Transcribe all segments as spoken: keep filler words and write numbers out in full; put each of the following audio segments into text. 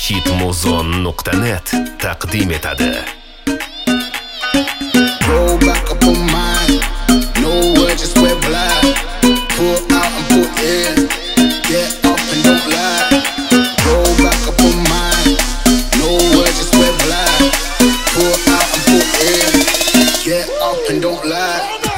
hitmuzon nuqta net taqdim etadi. Roll back up on mine, no words, just wear black. Pull out and pull in, get up and don't lie. Roll back up on mine, no words, just wear black. Pull out and pull in, get up and don't lie.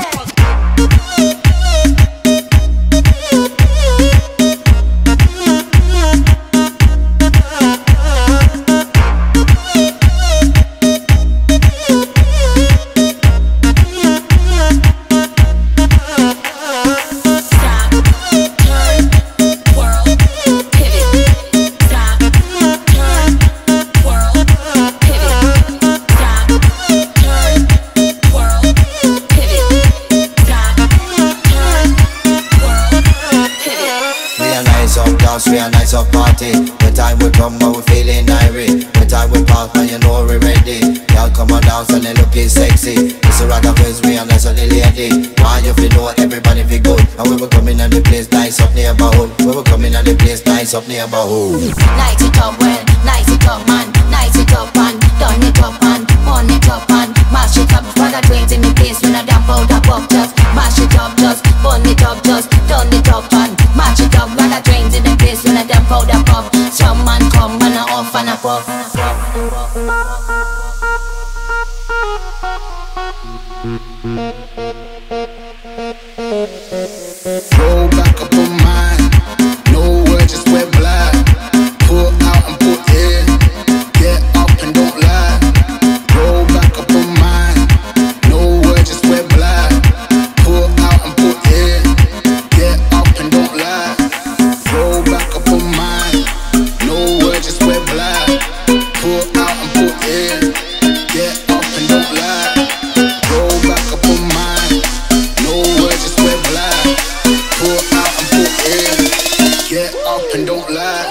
We a nice up party. When time we come, but we feeling irate. When time we pass, man, you know we ready. Y'all come on dance and they looking sexy. It's a ragga quiz, we a nice little lady. Why you feel know everybody feel good? And we were coming on the place nice up neighborhood. We were coming on the place nice up neighborhood. Light it up, well, light it up, man. Light it up, man. Turn it up, man. Burn it up, man. Mash it up. What a drinks in the place when I damn powder pop. Just mash it up, just burn it up, just turn it up, man. Mash it up. What a drinks in the place when I damn powder pop. Some man come and a off and a puff. Roll back up on mine, no words, just wear black. Pull out and pull in, get up and don't lie. Roll back up on mine, no words, just wear black. Pull out and pull in, get up and don't lie. Roll back up on mine, no words, just wear black. Pull out and pull in, get up and don't lie. Roll back up on mine, no words, just wear black. Pull out and pull in, get up and don't lie.